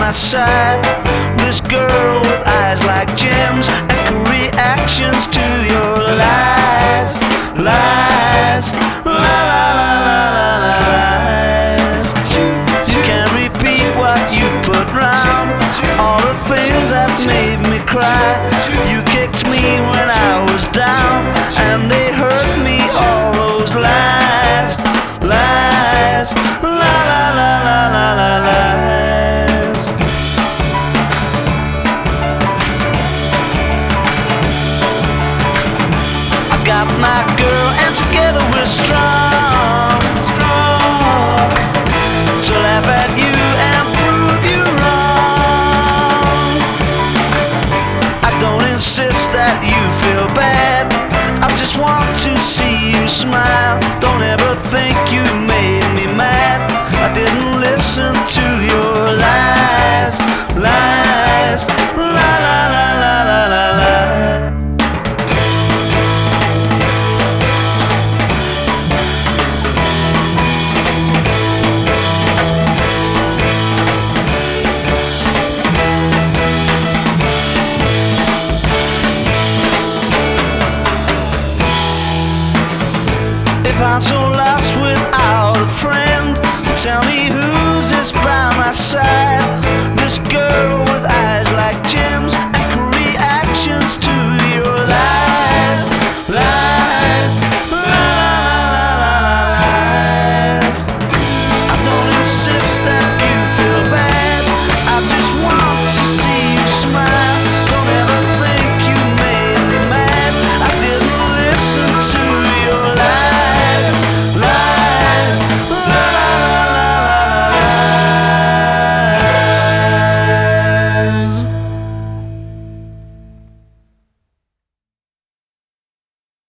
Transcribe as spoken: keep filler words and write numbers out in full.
my side. This girl with eyes like gems and cool reactions to your lies, lies, la la la la la la lies. You can't repeat what you put round, all the things that made me cry. You kicked me when I was down, and they hurt me, all those lies, lies, la la la la la la lies. I've got my girl and together we're strong, strong, to laugh at you and prove you wrong. I don't insist that you feel bad, I just want to see you smile. Don't ever think you made me mad, I didn't listen to your lies, lies, la la la la la la la. If I'm so lost without a friend, tell me